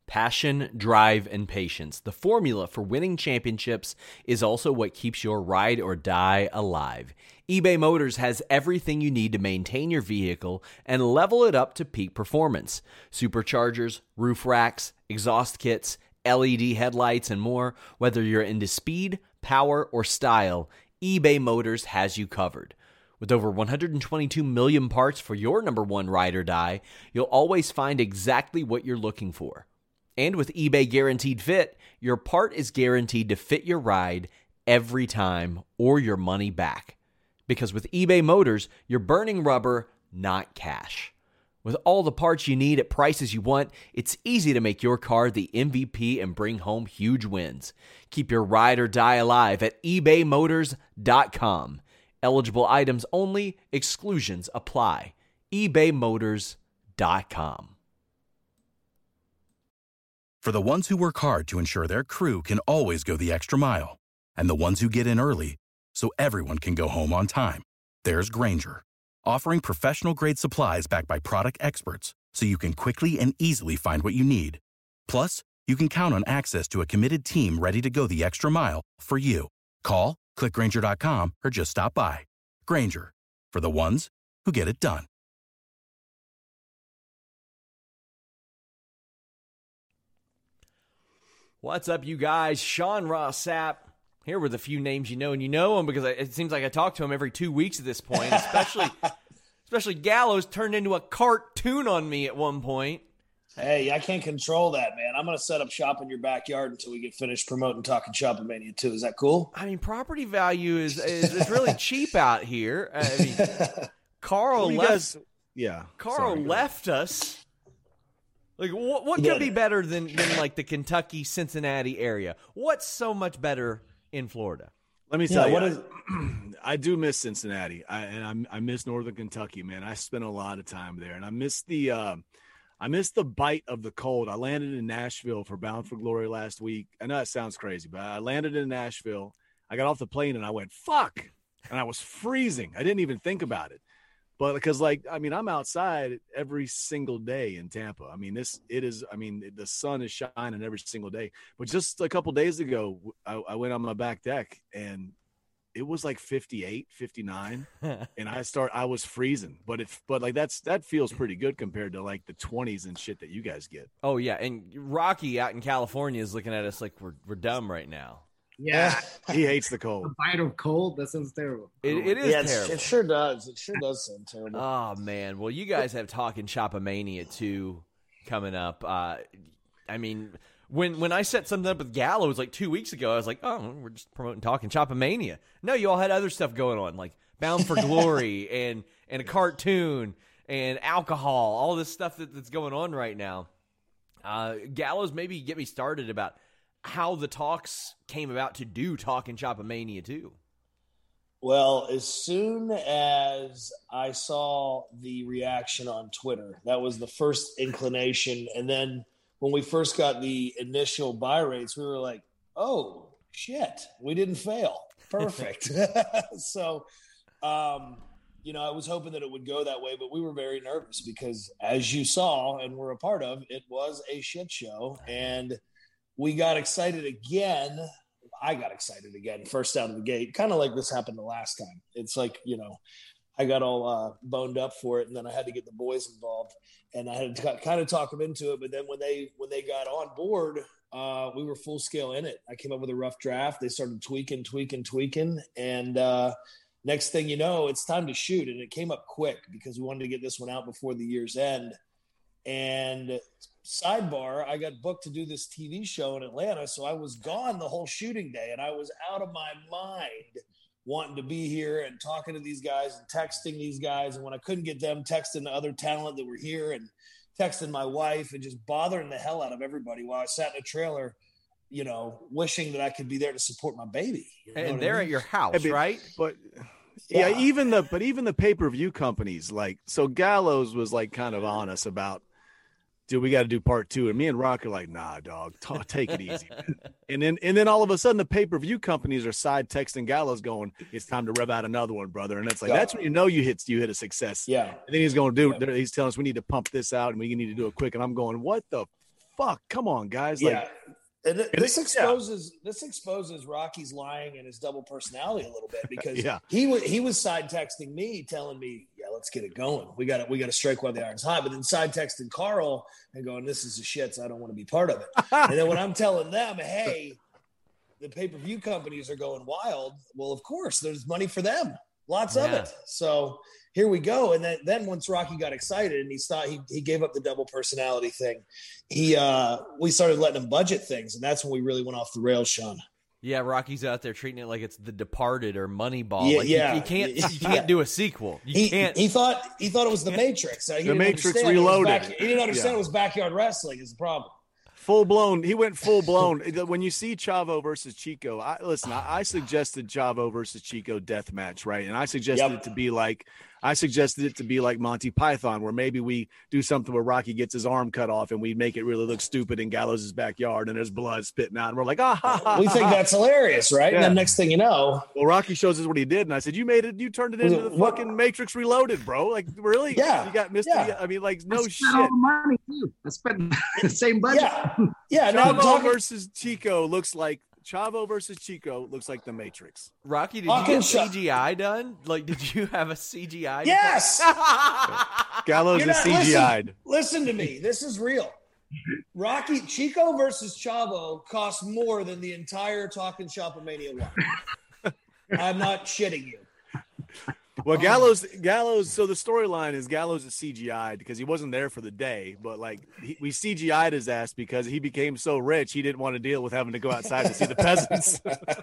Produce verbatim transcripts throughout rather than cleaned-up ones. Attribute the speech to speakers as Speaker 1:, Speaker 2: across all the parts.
Speaker 1: Passion, drive, and patience. The formula for winning championships is also what keeps your ride or die alive. eBay Motors has everything you need to maintain your vehicle and level it up to peak performance. Superchargers, roof racks, exhaust kits, L E D headlights, and more. Whether you're into speed, power, or style, eBay Motors has you covered. With over one hundred twenty-two million parts for your number one ride or die, you'll always find exactly what you're looking for. And with eBay Guaranteed Fit, your part is guaranteed to fit your ride every time or your money back. Because with eBay Motors, you're burning rubber, not cash. With all the parts you need at prices you want, it's easy to make your car the M V P and bring home huge wins. Keep your ride or die alive at ebay motors dot com. Eligible items only, exclusions apply. ebay motors dot com.
Speaker 2: For the ones who work hard to ensure their crew can always go the extra mile, and the ones who get in early so everyone can go home on time, there's Grainger, offering professional-grade supplies backed by product experts so you can quickly and easily find what you need. Plus, you can count on access to a committed team ready to go the extra mile for you. Call, click Grainger dot com, or just stop by. Grainger, for the ones who get it done.
Speaker 1: What's up, you guys? Sean Ross Sapp here with a few names you know, and you know him because it seems like I talk to him every two weeks at this point, especially especially Gallows turned into a cartoon on me at one point.
Speaker 3: Hey, I can't control that, man. I'm going to set up shop in your backyard until we get finished promoting Talking Shop-A-Mania two. Is that cool?
Speaker 1: I mean, property value is is, is really cheap out here. I mean, Carl left.
Speaker 4: Guys, yeah,
Speaker 1: Carl
Speaker 4: sorry,
Speaker 1: left us. Like, what, what
Speaker 3: Yeah.
Speaker 1: could be better than, than, like, the Kentucky, Cincinnati area? What's so much better in Florida?
Speaker 4: Let me
Speaker 3: Yeah,
Speaker 4: tell
Speaker 3: what
Speaker 4: you,
Speaker 3: is-
Speaker 4: I do miss Cincinnati, I, and I, I miss Northern Kentucky, man. I spent a lot of time there, and I miss the, uh, I miss the bite of the cold. I landed in Nashville for Bound for Glory last week. I know it sounds crazy, but I landed in Nashville. I got off the plane, and I went, fuck, and I was freezing. I didn't even think about it. But because, like, I mean, I'm outside every single day in Tampa. I mean, this, it is, I mean, the sun is shining every single day. But just a couple days ago, I, I went on my back deck, and it was like fifty-eight, fifty-nine. And I start, I was freezing. But if, but like, that's, that feels pretty good compared to like the twenties and shit that you guys get.
Speaker 1: Oh, yeah. And Rocky out in California is looking at us like we're we're dumb right now.
Speaker 5: Yeah.
Speaker 4: He hates the cold.
Speaker 5: A bite of cold? That sounds terrible.
Speaker 1: It, it is
Speaker 3: yeah, it's-
Speaker 1: terrible.
Speaker 3: it sure does. It sure does sound terrible.
Speaker 1: Oh, man. Well, you guys have Talking Shop-A-Mania two coming up. Uh, I mean, when when I set something up with Gallows like two weeks ago, I was like, oh, we're just promoting Talking Shop-A-Mania. No, you all had other stuff going on, like Bound for Glory and, and a cartoon and alcohol, all this stuff that, that's going on right now. Uh, Gallows, maybe get me started about how the talks came about to do Talking Shop-A-Mania two.
Speaker 3: Well, as soon as I saw the reaction on Twitter, that was the first inclination. And then when we first got the initial buy rates, we were like, oh, shit, we didn't fail. Perfect. so, um, you know, I was hoping that it would go that way, but we were very nervous because, as you saw and were a part of, it was a shit show. And we got excited again. I got excited again, first out of the gate, kind of like this happened the last time. It's like, you know, I got all uh, boned up for it, and then I had to get the boys involved, and I had to kind of talk them into it. But then when they when they got on board, uh, we were full scale in it. I came up with a rough draft. They started tweaking, tweaking, tweaking, and uh, next thing you know, it's time to shoot. And it came up quick because we wanted to get this one out before the year's end. And sidebar, I got booked to do this T V show in Atlanta, so I was gone the whole shooting day, and I was out of my mind wanting to be here and talking to these guys and texting these guys. And when I couldn't get them, texting the other talent that were here and texting my wife and just bothering the hell out of everybody while I sat in a trailer, you know, wishing that I could be there to support my baby. You know
Speaker 1: And
Speaker 3: what
Speaker 1: they're
Speaker 3: I
Speaker 1: at
Speaker 3: mean?
Speaker 1: your house,
Speaker 4: I mean,
Speaker 1: right?
Speaker 4: But yeah,
Speaker 3: Yeah.
Speaker 4: even the but even the pay-per-view companies, like, so Gallows was like kind of on us about, dude, we got to do part two. And me and Rock are like, nah, dog, t- take it easy, man. And then and then all of a sudden the pay-per-view companies are side texting Gallows going, it's time to rev out another one, brother. And it's like,
Speaker 3: Yeah.
Speaker 4: that's when you know you hit you hit a success.
Speaker 3: Yeah.
Speaker 4: And then he's going to do,
Speaker 3: Yeah.
Speaker 4: he's telling us we need to pump this out and we need to do it quick. And I'm going, what the fuck? Come on, guys.
Speaker 3: Yeah.
Speaker 4: Like,
Speaker 3: and th- this
Speaker 4: yeah.
Speaker 3: exposes this exposes Rocky's lying and his double personality a little bit because
Speaker 4: Yeah.
Speaker 3: he was he was side texting me, telling me, "Yeah, let's get it going. We got to we got to strike while the iron's hot." But then side texting Carl and going, "This is a shit. So I don't want to be part of it." And then when I'm telling them, "Hey, the pay per view companies are going wild," well, of course, there's money for them, lots of
Speaker 1: Yeah.
Speaker 3: it. So here we go. And then, then once Rocky got excited and he thought he, he gave up the double personality thing, he uh, we started letting him budget things, and that's when we really went off the rails, Sean.
Speaker 1: Yeah, Rocky's out there treating it like it's The Departed or Moneyball.
Speaker 3: Yeah,
Speaker 1: like you-
Speaker 3: yeah.
Speaker 1: you, can't you
Speaker 3: Yeah.
Speaker 1: can't do a sequel. You
Speaker 3: He,
Speaker 1: can't.
Speaker 3: he thought he thought it was the Matrix. Uh, he
Speaker 4: The
Speaker 3: didn't
Speaker 4: Matrix
Speaker 3: understand it was
Speaker 4: Reloaded.
Speaker 3: back- he didn't understand
Speaker 4: Yeah.
Speaker 3: it was backyard wrestling is the problem.
Speaker 4: Full blown. He went full blown. When you see Chavo versus Chico, I listen, I, I suggested Chavo versus Chico death match, right? And I suggested
Speaker 3: Yep.
Speaker 4: it to be like I suggested it to be like Monty Python, where maybe we do something where Rocky gets his arm cut off and we make it really look stupid in Gallows' backyard and there's blood spitting out. And we're like, ah, ha, ha,
Speaker 3: We think
Speaker 4: ha.
Speaker 3: that's hilarious, right?
Speaker 4: Yeah.
Speaker 3: And then next thing you know,
Speaker 4: Well, Rocky shows us what he did, and I said, "You made it. You turned it into the
Speaker 3: What-
Speaker 4: fucking Matrix Reloaded, bro. Like, really?
Speaker 3: Yeah.
Speaker 4: You got Mister
Speaker 3: Yeah.
Speaker 4: I mean, like,
Speaker 5: I
Speaker 4: no
Speaker 5: spent
Speaker 4: shit.
Speaker 5: all the money too. I spent the same budget.
Speaker 3: yeah, yeah. No,
Speaker 4: Chavo
Speaker 3: talking,
Speaker 4: versus Chico looks like Chavo versus Chico looks like the Matrix.
Speaker 1: Rocky, did you
Speaker 3: Fucking
Speaker 1: get
Speaker 3: shut-
Speaker 1: C G I done? Like, did you have a C G I?
Speaker 3: yes.
Speaker 4: Gallows
Speaker 3: You're
Speaker 4: is
Speaker 3: not-
Speaker 4: C G I'd.
Speaker 3: Listen, listen to me. This is real. Rocky Chico versus Chavo cost more than the entire Talking Shop of Mania one. I'm not shitting you.
Speaker 4: Well, Gallows, Gallows. So the storyline is Gallows is C G I'd because he wasn't there for the day, but like he, we C G I'd his ass because he became so rich he didn't want to deal with having to go outside to see the peasants.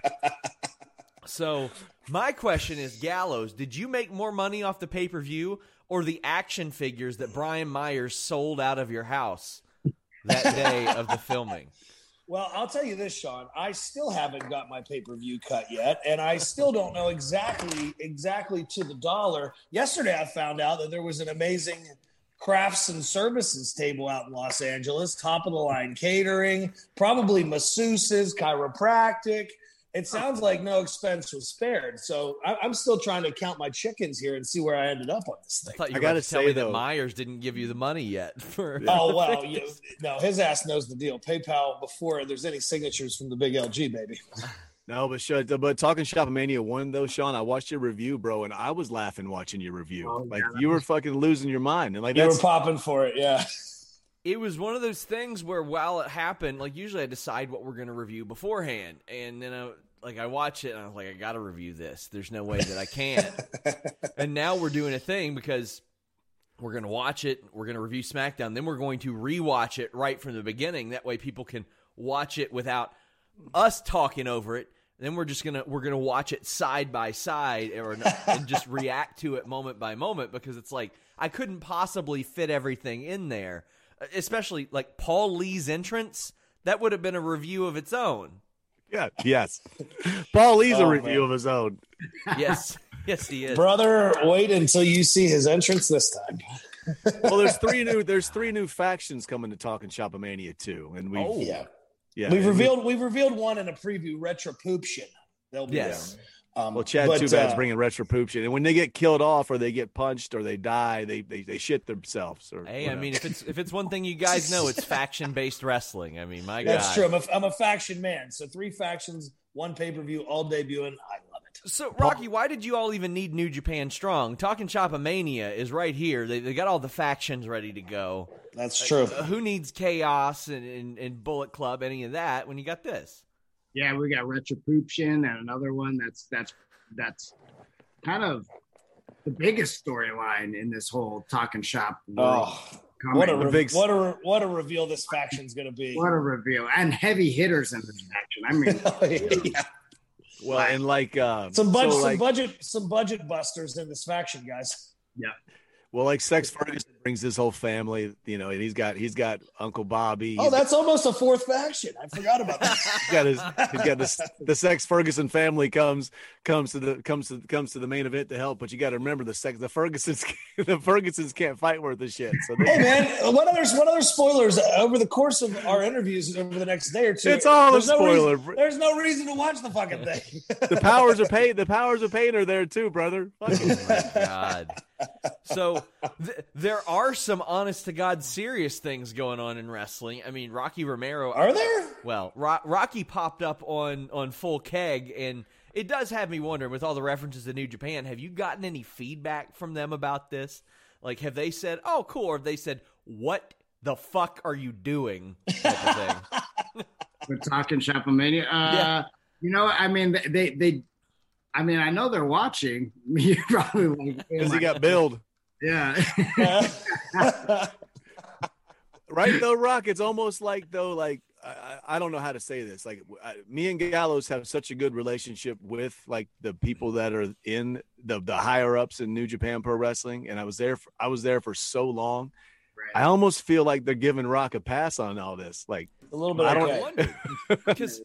Speaker 1: So my question is, Gallows, did you make more money off the pay per view or the action figures that Brian Myers sold out of your house that day of the filming?
Speaker 3: Well, I'll tell you this, Sean. I still haven't got my pay-per-view cut yet, and I still don't know exactly exactly to the dollar. Yesterday, I found out that there was an amazing crafts and services table out in Los Angeles, top-of-the-line catering, probably masseuses, chiropractic. It sounds like no expense was spared. So I, I'm still trying to count my chickens here and see where I ended up on this
Speaker 1: I
Speaker 3: thing.
Speaker 1: thought you
Speaker 4: I
Speaker 1: were
Speaker 4: gotta
Speaker 1: going to tell
Speaker 4: say,
Speaker 1: me that
Speaker 4: though-
Speaker 1: Myers didn't give you the money yet. For
Speaker 3: Oh, well, you, no, his ass knows the deal. PayPal before there's any signatures from the big L G, baby.
Speaker 4: No, but shut, but talking Shop Mania one though, Sean, I watched your review, bro, and I was laughing watching your review.
Speaker 5: Oh,
Speaker 4: like
Speaker 5: yeah, that
Speaker 4: you were
Speaker 5: was-
Speaker 4: fucking losing your mind, and like
Speaker 3: You were
Speaker 4: that's
Speaker 3: popping for it, yeah.
Speaker 1: It was one of those things where while it happened, like usually I decide what we're going to review beforehand. And then I, like I watch it and I was like, I got to review this. There's no way that I can't. And now we're doing a thing because we're going to watch it. We're going to review SmackDown. Then we're going to rewatch it right from the beginning. That way people can watch it without us talking over it. Then we're just going to, we're going to watch it side by side or, and just react to it moment by moment because it's like, I couldn't possibly fit everything in there. Especially like Paul Lee's entrance, that would have been a review of its own.
Speaker 4: yeah, yes. Paul Lee's a
Speaker 3: Oh,
Speaker 4: review
Speaker 3: man.
Speaker 4: of his own.
Speaker 1: Yes, yes, he is.
Speaker 3: Brother, wait until you see his entrance this time.
Speaker 4: Well, there's three new there's three new factions coming to Talking Shop Mania too, and we
Speaker 1: Oh.
Speaker 3: Yeah.
Speaker 4: yeah
Speaker 3: We've
Speaker 4: and we-
Speaker 3: revealed we've revealed one in a preview, Retropooption. They'll be
Speaker 1: Yes.
Speaker 3: there. Um,
Speaker 4: Well, Chad
Speaker 3: but,
Speaker 4: Too Bad's
Speaker 3: uh,
Speaker 4: bringing Retropooption, and when they get killed off or they get punched or they die, they they, they shit themselves. Or
Speaker 1: Hey, I
Speaker 4: whatever.
Speaker 1: mean, if it's if it's one thing you guys know, it's faction based wrestling. I mean, my
Speaker 3: That's
Speaker 1: God.
Speaker 3: true. I'm a, I'm a faction man. So three factions, one pay-per-view, all debuting. I love it.
Speaker 1: So, Rocky, why did you all even need New Japan Strong? Talking Chopamania is right here. They they got all the factions ready to go.
Speaker 3: That's true.
Speaker 1: Uh, who needs Chaos and, and, and Bullet Club, any of that, when you got this?
Speaker 5: Yeah, we got Retropooption and another one that's that's that's kind of the biggest storyline in this whole Talking Shop world.
Speaker 3: Oh,
Speaker 5: coming.
Speaker 3: what a
Speaker 4: The
Speaker 3: re-
Speaker 4: big-
Speaker 3: what a re- what a reveal this faction's going to be.
Speaker 5: What a reveal. And heavy hitters in this action. I mean,
Speaker 3: Yeah.
Speaker 4: well, and like uh,
Speaker 3: Some budget,
Speaker 4: so,
Speaker 3: some
Speaker 4: like,
Speaker 3: budget, some budget busters in this faction, guys.
Speaker 4: well, like Sex Ferguson brings his whole family, you know, and he's got he's got Uncle Bobby.
Speaker 3: Oh,
Speaker 4: he's
Speaker 3: that's almost a fourth faction. I forgot about that.
Speaker 4: He's got his he's got the the Sex Ferguson family comes comes to the comes to comes to the main event to help, but you got to remember the sex the Fergusons the Fergusons can't fight worth a shit. So they,
Speaker 3: Hey man, what other what other spoilers over the course of our interviews over the next day or two?
Speaker 4: It's all a
Speaker 3: there's no
Speaker 4: spoiler.
Speaker 3: reason- there's no reason to watch the fucking thing.
Speaker 4: the powers of pain the powers of pain are there too, brother. Fuck it.
Speaker 1: Oh, my God. So th- there are some honest to God serious things going on in wrestling. I mean, Rocky Romero.
Speaker 3: Are there?
Speaker 1: Well, Ro- Rocky popped up on, on Full Keg, and it does have me wondering, with all the references to New Japan, have you gotten any feedback from them about this? Like, have they said, oh, cool, or have they said, what the fuck are you doing? Type of thing.
Speaker 5: We're talking Shopomania. Uh,
Speaker 1: Yeah.
Speaker 5: You know, I mean, they, they, I mean, I know they're watching. You probably like,
Speaker 4: Because he got billed.
Speaker 5: Yeah.
Speaker 4: Right, though, Rock? It's almost like, though, like, I, I don't know how to say this. Like, I, me and Gallows have such a good relationship with, like, the people that are in the, the higher-ups in New Japan Pro Wrestling, and I was there for, I was there for so long.
Speaker 5: Right.
Speaker 4: I almost feel like they're giving Rock a pass on all this. Like,
Speaker 3: A little bit.
Speaker 4: I don't
Speaker 3: okay.
Speaker 1: wonder. Because,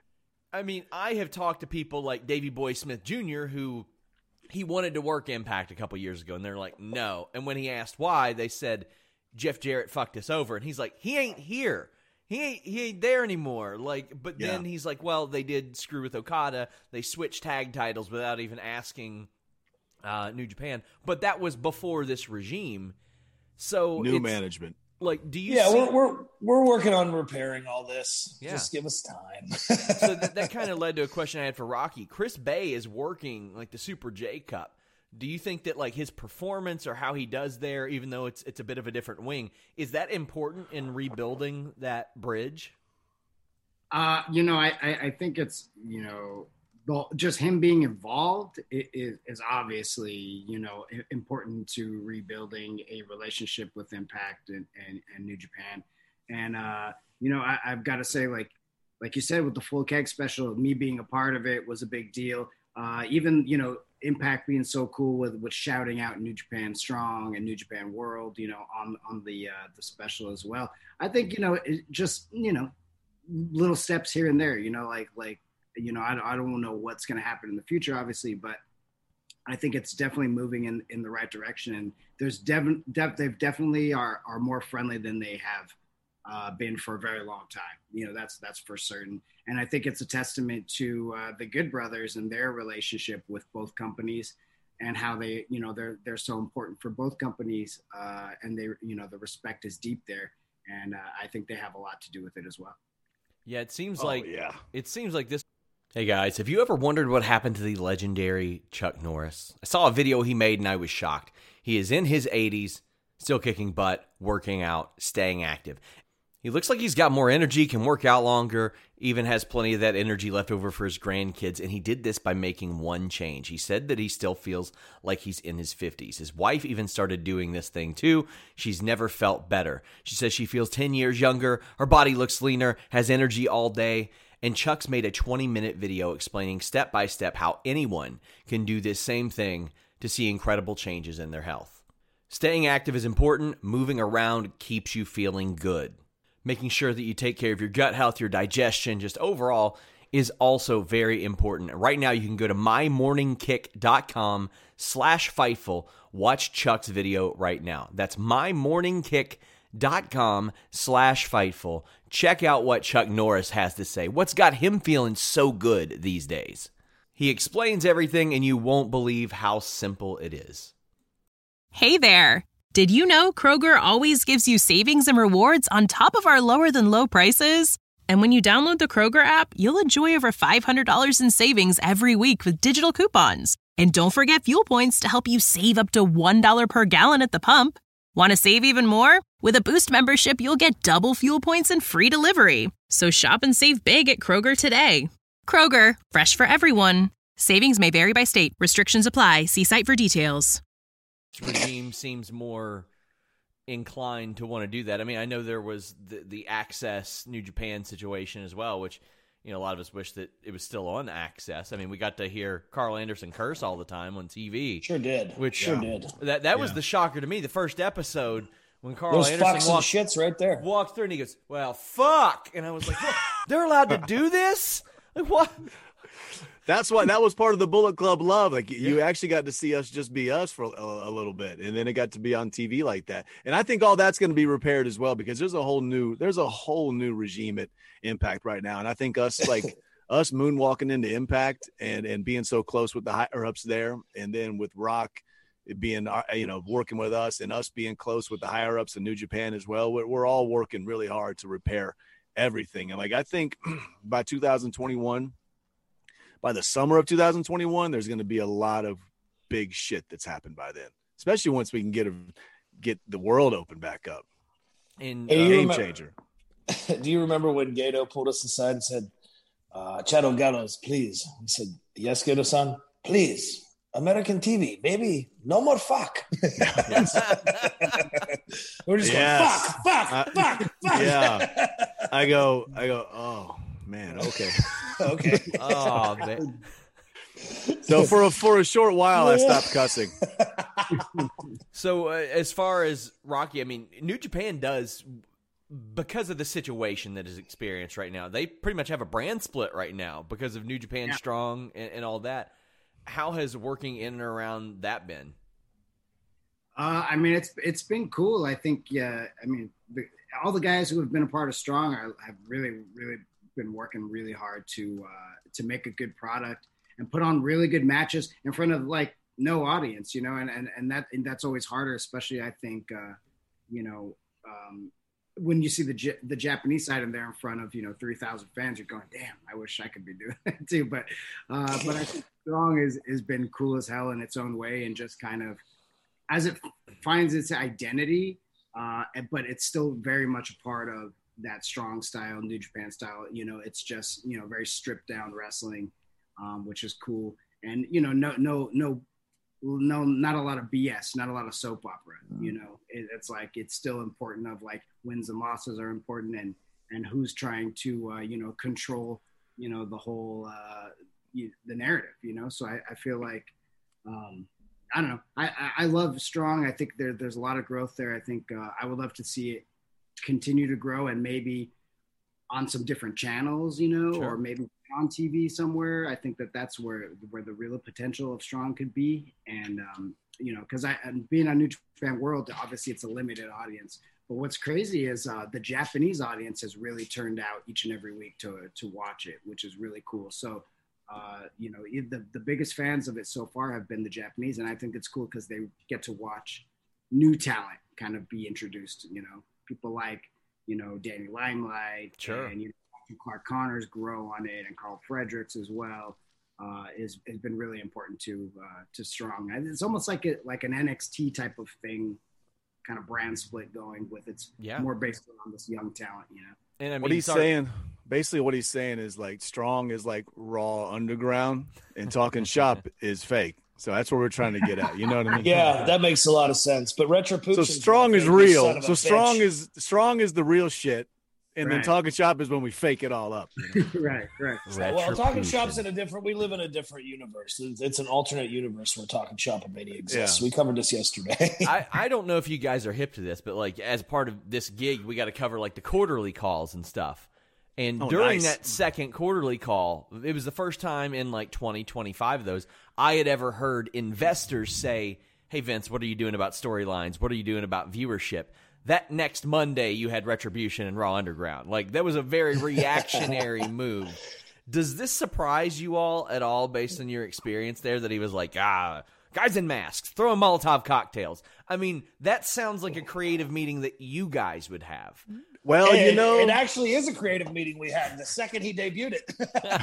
Speaker 1: I mean, I have talked to people like Davey Boy Smith Junior who he wanted to work Impact a couple years ago, and they're like, no. And when he asked why, they said, Jeff Jarrett fucked us over. And he's like, he ain't here. He ain't he ain't there anymore. Like, but
Speaker 4: Yeah.
Speaker 1: then he's like, well, they did screw with Okada. They switched tag titles without even asking uh, New Japan. But that was before this regime. So
Speaker 4: new
Speaker 1: it's,
Speaker 4: management.
Speaker 1: Like, do you
Speaker 3: Yeah,
Speaker 1: see
Speaker 3: we're, we're we're working on repairing all this.
Speaker 1: Yeah.
Speaker 3: Just give us time.
Speaker 1: so that, that kind of led to a question I had for Rocky. Chris Bay is working like the Super J Cup. Do you think that like his performance or how he does there, even though it's it's a bit of a different wing, is that important in rebuilding that bridge?
Speaker 5: Uh, you know, I, I, I think it's, you know, the, just him being involved is, is obviously, you know, important to rebuilding a relationship with Impact and, and, and New Japan. And, uh, you know, I, I've got to say, like, like you said, with the Full Keg special, me being a part of it was a big deal. Uh, even, you know, Impact being so cool with, with shouting out New Japan Strong and New Japan World, you know, on, on the, uh, the special as well. I think, you know, it just, you know, little steps here and there, you know, like, like, you know, I, I don't know what's going to happen in the future, obviously, but I think it's definitely moving in, in the right direction. And there's dev- def- they've definitely are, are more friendly than they have uh, been for a very long time. You know, that's, that's for certain. And I think it's a testament to uh, the Good Brothers and their relationship with both companies and how they, you know, they're, they're so important for both companies uh, and they, you know, the respect is deep there. And uh, I think they have a lot to do with it as well.
Speaker 1: Yeah, it seems
Speaker 4: Oh,
Speaker 1: like
Speaker 4: yeah.
Speaker 1: it seems like this. Hey guys, have you ever wondered what happened to the legendary Chuck Norris? I saw a video he made and I was shocked. He is in his eighties, still kicking butt, working out, staying active. He looks like he's got more energy, can work out longer, even has plenty of that energy left over for his grandkids, and he did this by making one change. He said that he still feels like he's in his fifties. His wife even started doing this thing too. She's never felt better. She says she feels ten years younger, her body looks leaner, has energy all day, and Chuck's made a twenty-minute video explaining step-by-step how anyone can do this same thing to see incredible changes in their health. Staying active is important. Moving around keeps you feeling good. Making sure that you take care of your gut health, your digestion, just overall is also very important. Right now, you can go to mymorningkick.com slash Fightful. Watch Chuck's video right now. That's mymorningkick.com slash Fightful. Check out what Chuck Norris has to say. What's got him feeling so good these days? He explains everything, and you won't believe how simple it is.
Speaker 6: Hey there. Did you know Kroger always gives you savings and rewards on top of our lower than low prices? And when you download the Kroger app, you'll enjoy over five hundred dollars in savings every week with digital coupons. And don't forget fuel points to help you save up to one dollar per gallon at the pump. Want to save even more? With a Boost membership, you'll get double fuel points and free delivery. So shop and save big at Kroger today. Kroger, fresh for everyone. Savings may vary by state. Restrictions apply. See site for details.
Speaker 1: Regime seems more inclined to want to do that. I mean, I know there was the, the Access New Japan situation as well, which, you know, a lot of us wish that it was still on Access. I mean, we got to hear Carl Anderson curse all the time on T V.
Speaker 3: Sure did.
Speaker 1: Which
Speaker 3: sure
Speaker 1: yeah.
Speaker 3: did.
Speaker 1: That that was
Speaker 4: Yeah.
Speaker 1: the shocker to me. The first episode when Carl
Speaker 3: Those
Speaker 1: Anderson
Speaker 3: fucks and
Speaker 1: walked,
Speaker 3: shits right there.
Speaker 1: walked through and he goes, "Well, fuck," and I was like, what? "They're allowed to do this? Like what?"
Speaker 4: That's why that was part of the Bullet Club love. Like you actually got to see us just be us for a, a little bit, and then it got to be on T V like that. And I think all that's going to be repaired as well because there's a whole new there's a whole new regime at Impact right now, and I think us like us moonwalking into Impact and and being so close with the higher ups there, and then with Rock it being, you know, working with us and us being close with the higher ups in New Japan as well. We're, we're all working really hard to repair everything. And like, I think by two thousand twenty-one, by the summer of two thousand twenty-one, there's going to be a lot of big shit that's happened by then, especially once we can get a, get the world open back up.
Speaker 1: And
Speaker 4: uh, game
Speaker 3: remember,
Speaker 4: changer.
Speaker 3: Do you remember when Gato pulled us aside and said, uh, Chado Gallows, please? He said, yes, Gato-san, please. American T V, baby, no more fuck. We're just
Speaker 4: yes.
Speaker 3: going, fuck, fuck,
Speaker 4: uh,
Speaker 3: fuck, fuck.
Speaker 4: Yeah. I go, I go, oh, man, okay.
Speaker 3: Okay.
Speaker 1: Oh, man.
Speaker 4: So for a, for a short while, I stopped cussing.
Speaker 1: So uh, as far as Rocky, I mean, New Japan does, because of the situation that is experienced right now, they pretty much have a brand split right now because of New Japan yeah. Strong and, and all that. How has working in and around that been?
Speaker 5: Uh, I mean, it's it's been cool. I think, yeah, I mean, the, all the guys who have been a part of Strong are, have really, really been working really hard to uh, to make a good product and put on really good matches in front of, like, no audience, you know, and, and, and, that, and that's always harder, especially, I think, uh, you know, um, when you see the J- the Japanese side and they're in front of, you know, three thousand fans, you're going, damn, I wish I could be doing that too. But, uh, but I think Strong is, has been cool as hell in its own way, and just kind of, as it finds its identity, uh, but it's still very much a part of that Strong style, New Japan style. You know, it's just, you know, very stripped down wrestling, um, which is cool. And, you know, no, no, no, no, not a lot of B S, not a lot of soap opera, you know, it, it's like, it's still important of, like, wins and losses are important, and, and who's trying to, uh, you know, control, you know, the whole, uh, you, the narrative, you know? So I, I feel like, um, I don't know. I, I, I love Strong. I think there, there's a lot of growth there. I think uh, I would love to see it continue to grow, and maybe on some different channels, you know, sure. or maybe on T V somewhere. I think that that's where where the real potential of Strong could be. And, um, you know, because I and being on New Japan World, obviously it's a limited audience. But what's crazy is uh, the Japanese audience has really turned out each and every week to to watch it, which is really cool. So, uh, you know, the, the biggest fans of it so far have been the Japanese. And I think it's cool because they get to watch new talent kind of be introduced, you know, people like, you know, Danny Limelight,
Speaker 1: sure.
Speaker 5: and, you know, Clark Connors grow on it, and Carl Fredericks as well, uh, is has been really important to uh, to Strong. It's almost like a, like an N X T type of thing, kind of brand split going with. It's
Speaker 1: yeah.
Speaker 5: more based on this young talent, you know.
Speaker 1: And I mean,
Speaker 4: what he's
Speaker 1: our-
Speaker 4: saying, basically what he's saying is, like, Strong is like Raw Underground, and Talking Shop is fake. So that's what we're trying to get at. You know what I mean?
Speaker 3: Yeah, that makes a lot of sense. But Retribution.
Speaker 4: So Strong is real. So Strong is Strong is the real shit. And right. then Talking Shop is when we fake it all up. You know?
Speaker 5: right, right.
Speaker 3: Well, Talking Shop's in a different, we live in a different universe. It's, it's an alternate universe where Talking Shop and Mania exists. Yeah. We covered this yesterday.
Speaker 1: I, I don't know if you guys are hip to this, but, like, as part of this gig, we got to cover, like, the quarterly calls and stuff. And
Speaker 4: oh,
Speaker 1: during
Speaker 4: nice.
Speaker 1: that second quarterly call, it was the first time in, like, twenty, twenty-five of those, I had ever heard investors say, hey, Vince, what are you doing about storylines? What are you doing about viewership? That next Monday, you had Retribution and Raw Underground. Like, that was a very reactionary move. Does this surprise you all at all based on your experience there, that he was like, ah, guys in masks, throwing Molotov cocktails? I mean, that sounds like a creative meeting that you guys would have.
Speaker 4: Well,
Speaker 3: it,
Speaker 4: you know,
Speaker 3: it actually is a creative meeting we had the second he debuted it.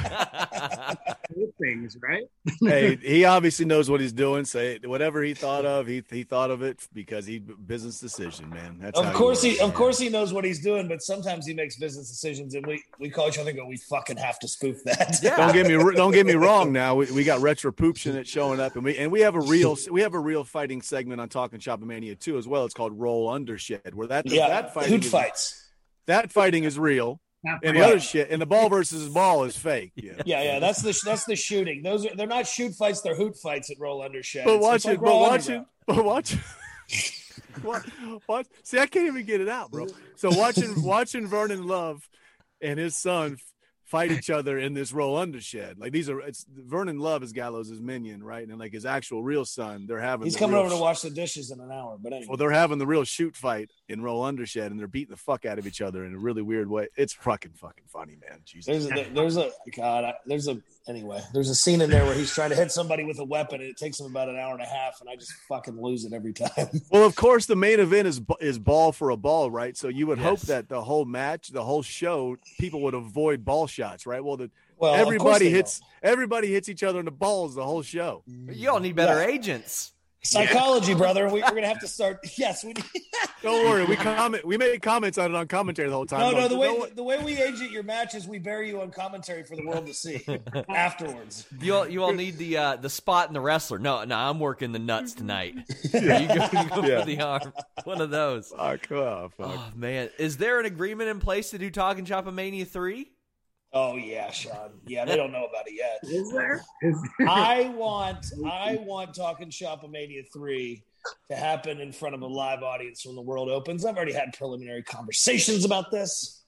Speaker 5: Things, right?
Speaker 4: Hey, he obviously knows what he's doing. Say whatever he thought of, he he thought of it because he business decision, man. That's
Speaker 3: of
Speaker 4: how
Speaker 3: course
Speaker 4: he,
Speaker 3: he, of course he knows what he's doing, but sometimes he makes business decisions, and we we call each other and go, we fucking have to spoof that.
Speaker 4: Yeah. Don't get me don't get me wrong. Now we, we got Retribution that's showing up, and we and we have a real we have a real fighting segment on Talking Shop and Mania too as well. It's called Roll Undershed, where that
Speaker 3: yeah,
Speaker 4: that fighting
Speaker 3: hoot
Speaker 4: is,
Speaker 3: fights.
Speaker 4: That fighting is real.
Speaker 5: Not
Speaker 4: And the other shit, and the ball versus ball is fake. Yeah,
Speaker 3: yeah, yeah. That's the that's the shooting. Those are they're not shoot fights; they're hoot fights at Roll Undershed.
Speaker 4: But
Speaker 3: it's,
Speaker 4: watch
Speaker 3: it's
Speaker 4: it.
Speaker 3: like
Speaker 4: But
Speaker 3: Raw
Speaker 4: watch it.
Speaker 3: Underground.
Speaker 4: But watch. watch, watch. See, I can't even get it out, bro. So watching watching Vernon Love and his son fight each other in this Roll Undershed. Like, these are it's Vernon Love is Gallows' minion, right? And like his actual real son, they're having.
Speaker 3: He's
Speaker 4: the
Speaker 3: coming
Speaker 4: real
Speaker 3: over to
Speaker 4: sh-
Speaker 3: wash the dishes in an hour. But anyway,
Speaker 4: well, they're having the real shoot fight in Roll Undershed, and they're beating the fuck out of each other in a really weird way. It's fucking fucking funny, man. Jesus.
Speaker 3: There's a, there's a God. There's a anyway. There's a scene in there where he's trying to hit somebody with a weapon, and it takes him about an hour and a half, and I just fucking lose it every time.
Speaker 4: Well, of course, the main event is is ball for a ball, right? So you would
Speaker 1: Yes.
Speaker 4: hope that the whole match, the whole show, people would avoid ball shots, right? Well, the
Speaker 3: Well, of course
Speaker 4: everybody
Speaker 3: they
Speaker 4: hits everybody hits each other in the balls the whole show.
Speaker 1: You all need better
Speaker 3: Yeah.
Speaker 1: agents.
Speaker 3: Psychology, brother. We, we're gonna have to start. Yes, we.
Speaker 4: Don't worry, we comment. We made comments on it on commentary the whole time.
Speaker 3: No, no.
Speaker 4: Going,
Speaker 3: The
Speaker 4: "You know
Speaker 3: way
Speaker 4: what?
Speaker 3: the way we agent your matches, we bury you on commentary for the world to see afterwards.
Speaker 1: You all, you all need the uh, the spot and the wrestler. No, no, I'm working the nuts tonight. You go, you go
Speaker 4: Yeah.
Speaker 1: for the arm. One of those.
Speaker 4: Fuck, oh, fuck.
Speaker 1: Oh man, is there an agreement in place to do Talking Chop Mania three?
Speaker 3: Oh yeah, Sean. Yeah, they don't know about it yet.
Speaker 5: Is there? Is there?
Speaker 3: I want I want Talking Shopomania three to happen in front of a live audience when the world opens. I've already had preliminary conversations about this.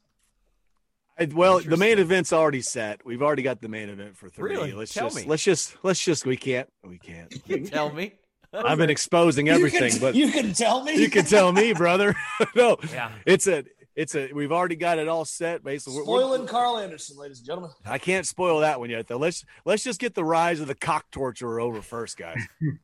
Speaker 4: I- well, the main event's already set. We've already got the main event for three.
Speaker 1: Really?
Speaker 4: Let's
Speaker 1: Tell
Speaker 4: just
Speaker 1: me.
Speaker 4: let's just let's just we can't we can't.
Speaker 1: You tell me.
Speaker 4: I've been exposing everything,
Speaker 3: you can,
Speaker 4: but
Speaker 3: you can tell me.
Speaker 4: you can tell me, brother. No,
Speaker 1: Yeah.
Speaker 4: it's a it's a we've already got it all set. Basically, We're- we're-
Speaker 3: Spoiling Carl Anderson, ladies and gentlemen.
Speaker 4: I can't spoil that one yet, though. Let's let's just get the rise of the cock torturer over first, guys.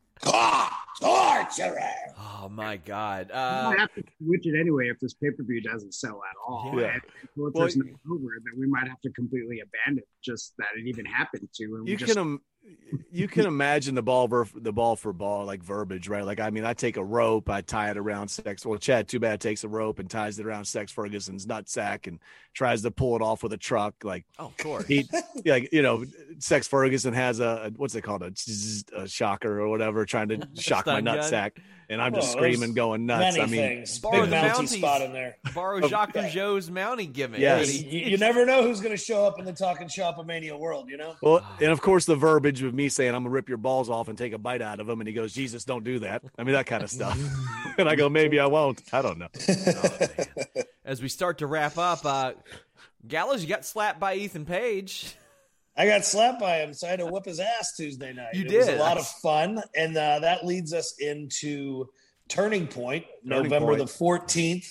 Speaker 3: God, torturer.
Speaker 1: Oh my God.
Speaker 5: We
Speaker 1: Uh,
Speaker 5: might have to switch it anyway if this pay per view doesn't sell at all.
Speaker 4: Yeah.
Speaker 5: And if it's not over, then we might have to completely abandon just that it even happened to. And we
Speaker 4: You
Speaker 5: just,
Speaker 4: can um, you can imagine the ball ver- the ball for ball like verbiage, right? Like I mean, I take a rope, I tie it around Sex. Well, Chad Too Bad takes a rope and ties it around Sex Ferguson's nutsack and tries to pull it off with a truck. Like
Speaker 1: oh, of course.
Speaker 4: he, like you know, Sex Ferguson has a, a what's it called a, a shocker or whatever, trying to shock my
Speaker 1: Stun gun.
Speaker 4: nutsack, and I'm just
Speaker 3: Well, there's
Speaker 4: screaming, going nuts.
Speaker 3: Many
Speaker 4: I mean,
Speaker 3: things.
Speaker 1: Borrow
Speaker 3: Big
Speaker 1: the
Speaker 3: mounty
Speaker 1: bounties.
Speaker 3: spot in there.
Speaker 1: Borrow Jacques Rougeau's mounting gimmick.
Speaker 4: Yes.
Speaker 1: But
Speaker 3: You,
Speaker 1: he-
Speaker 3: you never know who's going to show up in the Talking Shopomania world, you know?
Speaker 4: well, and of course the verbiage of me saying I'm gonna rip your balls off and take a bite out of them, and he goes, "Jesus, don't do that." I mean that kind of stuff, and I go, "Maybe I won't." I don't know.
Speaker 1: Oh, man. As we start to wrap up, uh, Gallows, you got slapped by Ethan Page.
Speaker 3: I got slapped by him, so I had to whoop his ass Tuesday night.
Speaker 1: You
Speaker 3: it was
Speaker 1: did.
Speaker 3: a lot of fun, and uh, that leads us into Turning Point,
Speaker 4: Turning
Speaker 3: November
Speaker 4: Point.
Speaker 3: the fourteenth.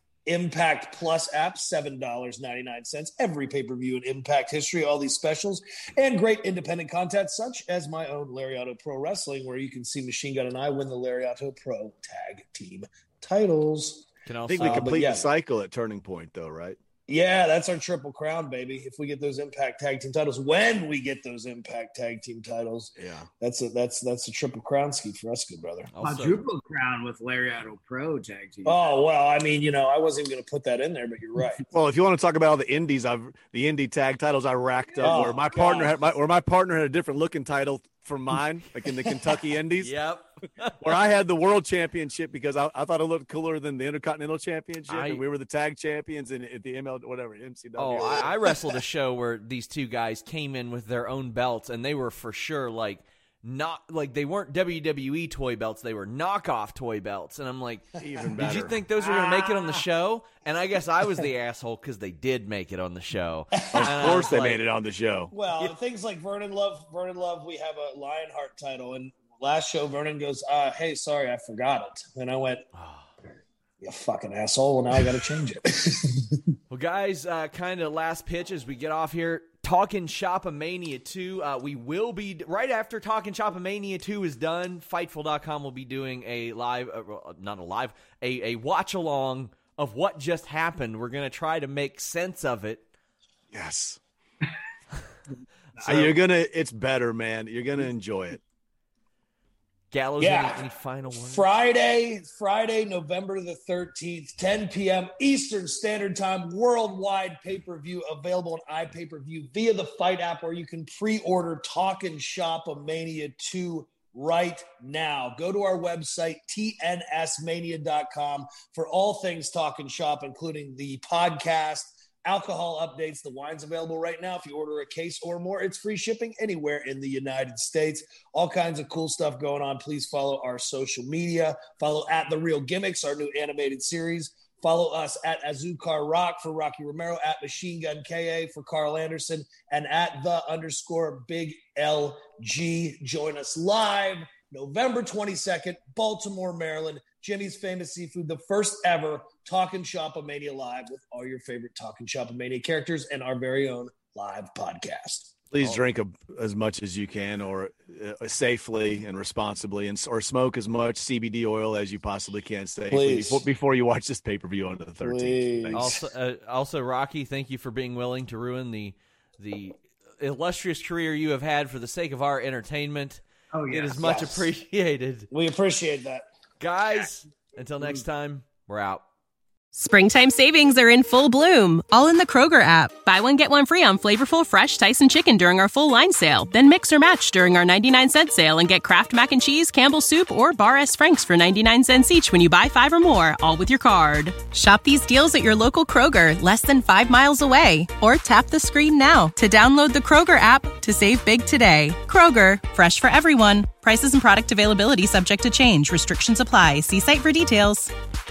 Speaker 3: Impact Plus app, seven dollars and ninety-nine cents. Every pay-per-view in Impact history, all these specials, and great independent content such as my own Lariato Pro Wrestling, where you can see Machine Gun and I win the Lariato Pro Tag Team titles.
Speaker 1: Can
Speaker 4: I
Speaker 1: also,
Speaker 4: think we
Speaker 3: Uh, but
Speaker 4: complete
Speaker 3: yeah.
Speaker 4: the cycle at Turning Point, though, right?
Speaker 3: Yeah, that's our triple crown, baby. If we get those Impact Tag Team titles, when we get those Impact Tag Team titles,
Speaker 4: Yeah.
Speaker 3: that's a that's that's a triple crown ski for us, good brother.
Speaker 1: also-
Speaker 5: quadruple crown with Lariato Pro tag team.
Speaker 3: Oh well, I mean, you know, I wasn't even going to put that in there, but you're right.
Speaker 4: Well, if you want to talk about all the indies, I've the indie tag titles I racked up,
Speaker 3: Oh,
Speaker 4: where my
Speaker 3: God.
Speaker 4: partner had my, where my partner had a different looking title from mine, like in the Kentucky Indies,
Speaker 1: Yep.
Speaker 4: where I had the world championship because I, I thought it looked cooler than the Intercontinental Championship,
Speaker 1: I-
Speaker 4: and we were the tag champions in at the M L whatever M C W.
Speaker 1: Oh, I, I wrestled a show where these two guys came in with their own belts, and they were for sure like not like they weren't W W E toy belts; they were knockoff toy belts. And I'm like,
Speaker 4: Even
Speaker 1: did
Speaker 4: better.
Speaker 1: you think those were going to make it on the show? And I guess I was the asshole because they did make it on the show.
Speaker 4: Of course, they made it on the show.
Speaker 3: Well, things like Vernon Love, Vernon Love, we have a Lionheart title, and last show Vernon goes, uh, "Hey, sorry, I forgot it," and I went, "You fucking asshole!" Well, now I got to change it.
Speaker 1: Well, guys, uh, kind of last pitch as we get off here. Talking Shopomania two. Uh, we will be, right after Talking Shopomania two is done, Fightful dot com will be doing a live, uh, not a live, a, a watch-along of what just happened. We're going to try to make sense of it.
Speaker 4: Yes.
Speaker 1: So-
Speaker 4: You're gonna. It's better, man. You're gonna enjoy it.
Speaker 1: Gallows,
Speaker 3: Yeah.
Speaker 1: any, any final words?
Speaker 3: Friday, Friday, November the thirteenth, ten p.m. Eastern Standard Time, worldwide pay-per-view available on iPay-per-view via the Fight app, where you can pre-order Talkin' Shopomania two right now. Go to our website, T N S mania dot com, for all things Talkin' Shop, including the podcast, alcohol updates, the wine's available right now. If you order a case or more, it's free shipping anywhere in the United States. All kinds of cool stuff going on. Please follow our social media. Follow at The Real Gimmicks, our new animated series. Follow us at Azucar Rock for Rocky Romero, at Machine Gun K A for Carl Anderson, and at the underscore Big L G. Join us live November twenty-second, Baltimore, Maryland. Jenny's Famous Seafood, the first ever Talkin' Shop-A-Mania Live with all your favorite Talkin' Shop-A-Mania characters and our very own live podcast.
Speaker 4: Please
Speaker 3: oh.
Speaker 4: drink a, as much as you can, or uh, safely and responsibly, and or smoke as much C B D oil as you possibly can safely before, before you watch this pay-per-view on the thirteenth.
Speaker 1: Also, uh, also, Rocky, thank you for being willing to ruin the the illustrious career you have had for the sake of our entertainment.
Speaker 5: Oh, yes.
Speaker 1: It is much
Speaker 3: yes.
Speaker 1: appreciated.
Speaker 3: We appreciate that.
Speaker 1: Guys, until next time, we're out.
Speaker 6: Springtime savings are in full bloom, all in the Kroger app. Buy one, get one free on flavorful, fresh Tyson chicken during our full line sale. Then mix or match during our ninety-nine cent sale and get Kraft Mac and Cheese, Campbell's Soup, or Bar S. Frank's for ninety-nine cents each when you buy five or more, all with your card. Shop these deals at your local Kroger, less than five miles away. Or tap the screen now to download the Kroger app to save big today. Kroger, fresh for everyone. Prices and product availability subject to change. Restrictions apply. See site for details.